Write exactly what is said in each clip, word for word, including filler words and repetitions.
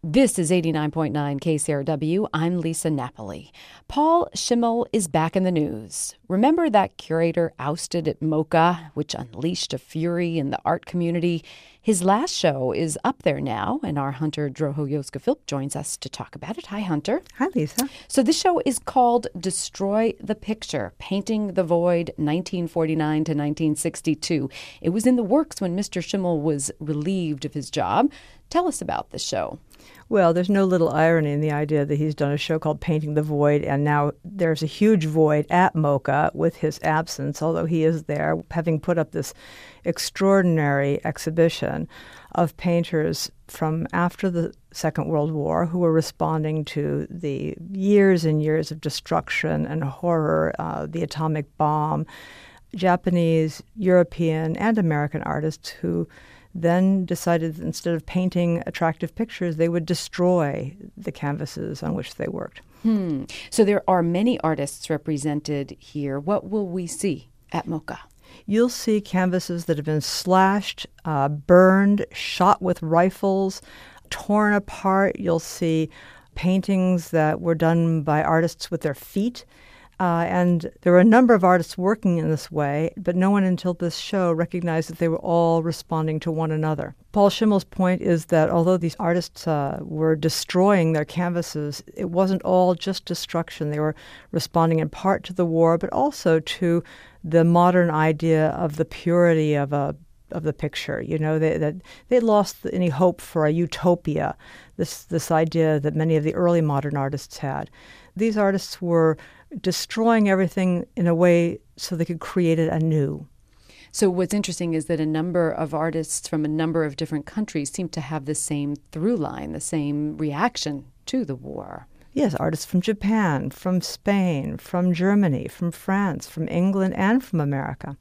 This is eighty-nine point nine K C R W. I'm Lisa Napoli. Paul Schimmel is back in the news. Remember that curator ousted at MoCA, which unleashed a fury in the art community? His last show is up there now, and our Hunter Drohoyoska-Philp joins us to talk about it. Hi, Hunter. Hi, Lisa. So this show is called Destroy the Picture, Painting the Void, nineteen forty-nine to nineteen sixty-two. It was in the works when Mister Schimmel was relieved of his job. Tell us about the show. Well, there's no little irony in the idea that he's done a show called Painting the Void, and now there's a huge void at MoCA with his absence, although he is there, having put up this extraordinary exhibition of painters from after the Second World War who were responding to the years and years of destruction and horror, uh, the atomic bomb, Japanese, European, and American artists who then decided that instead of painting attractive pictures, they would destroy the canvases on which they worked. Hmm. So there are many artists represented here. What will we see at MoCA? You'll see canvases that have been slashed, uh, burned, shot with rifles, torn apart. You'll see paintings that were done by artists with their feet. Uh, and there were a number of artists working in this way, but no one until this show recognized that they were all responding to one another. Paul Schimmel's point is that although these artists uh, were destroying their canvases, it wasn't all just destruction. They were responding in part to the war, but also to the modern idea of the purity of a of the picture. You know, they that they lost any hope for a utopia, this this idea that many of the early modern artists had. These artists were destroying everything in a way so they could create it anew. So what's interesting is that a number of artists from a number of different countries seem to have the same through line, the same reaction to the war. Yes, artists from Japan, from Spain, from Germany, from France, from England, and from America.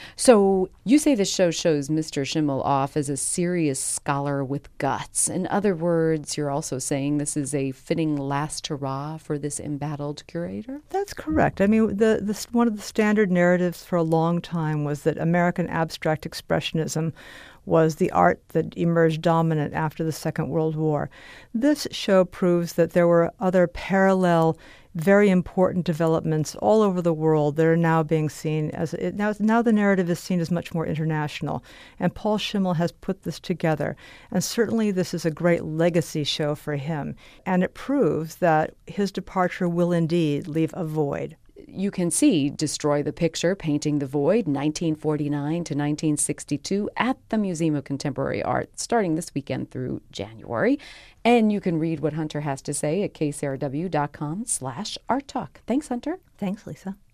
So you say the show shows Mister Schimmel off as a serious scholar with guts. In other words, you're also saying this is a fitting last hurrah for this embattled curator? That's correct. I mean, the, the one of the standard narratives for a long time was that American abstract expressionism was the art that emerged dominant after the Second World War. This show proves that there were other parallel, very important developments all over the world that are now being seen as it, now. Now the narrative is seen as much more international, and Paul Schimmel has put this together. And certainly, this is a great legacy show for him, and it proves that his departure will indeed leave a void. You can see Destroy the Picture, Painting the Void, nineteen forty-nine to nineteen sixty-two at the Museum of Contemporary Art, starting this weekend through January. And you can read what Hunter has to say at kcrw.com slash art talk. Thanks, Hunter. Thanks, Lisa.